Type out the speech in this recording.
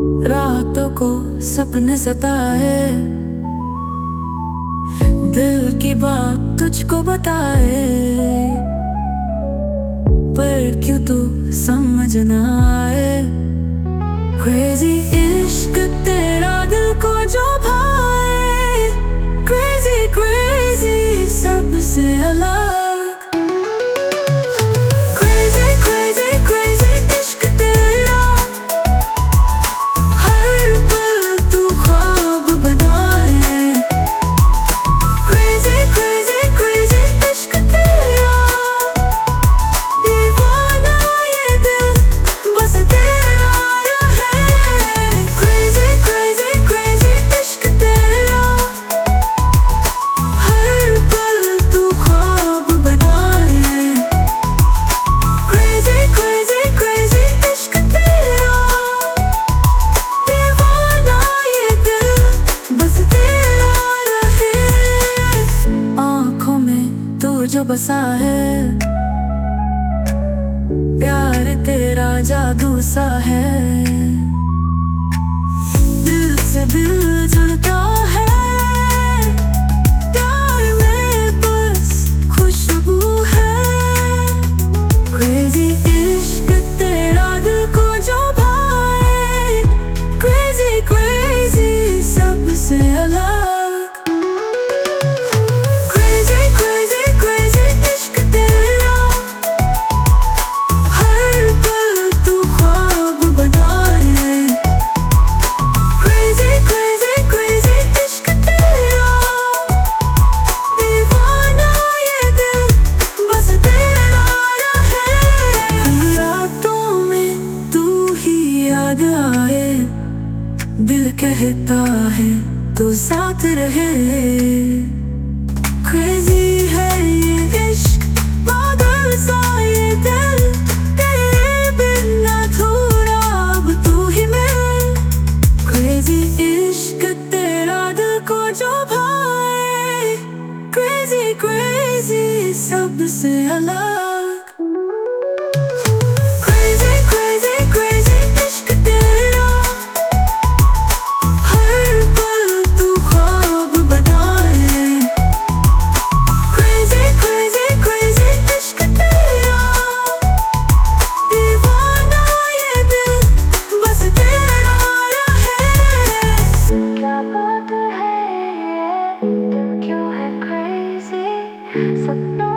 रातों को सपने सताए, दिल की बात तुझको बताए, पर क्यों तू समझ ना आए। क्रेजी इश्क तेरा दिल को जो भाए, क्रेजी क्रेजी सबसे अलग। क्रेजी क्रेजी क्रेजी इश्क तेरा, हर पल तू ख्वाब बनाए। क्रेजी क्रेजी क्रेजी इश्क तेरा, दीवाना ये दिल बस तेरा है। क्रेजी क्रेजी क्रेजी इश्क तेरा, हर पल तू ख्वाब बनाए। क्रेजी क्रेजी क्रेजी इश्क तेरा, दीवाना ये दिल बस तेरा रहे। आँखों में तू जो बसा है, प्यार तेरा जादू सा है। दिल से दिल जुड़ता है, प्यार में बस खुशबू है। क्रेजी इश्क तेरा दिल को जो भाए, क्रेजी क्रेजी सबसे अलग। क्रेजी क्रेजी क्रेजी इश्क तेरा, हर पल तू ख्वाब बनाए। क्रेजी क्रेजी क्रेजी इश्क तेरा, दीवाना ये दिल बस तेरा रहे। रातों में तू ही याद आए, दिल कहता है तू साथ रहे। क्रेजी है ये इश्क, पागल सा ये दिल, तेरे बिना थोड़ा अब तू ही मैं। क्रेजी इश्क तेरा दिल को जो भाए, क्रेजी क्रेजी सबसे अलग। क्रेजी क्रेजी क्रेजी इश्क तेरा, हर पल तू ख्वाब बनाए। क्रेजी क्रेजी क्रेजी इश्क तेरा, दीवाना ये दिल बस तेरा रहे। क्या बात है ये, दिल क्यों है क्रेजी, सपनों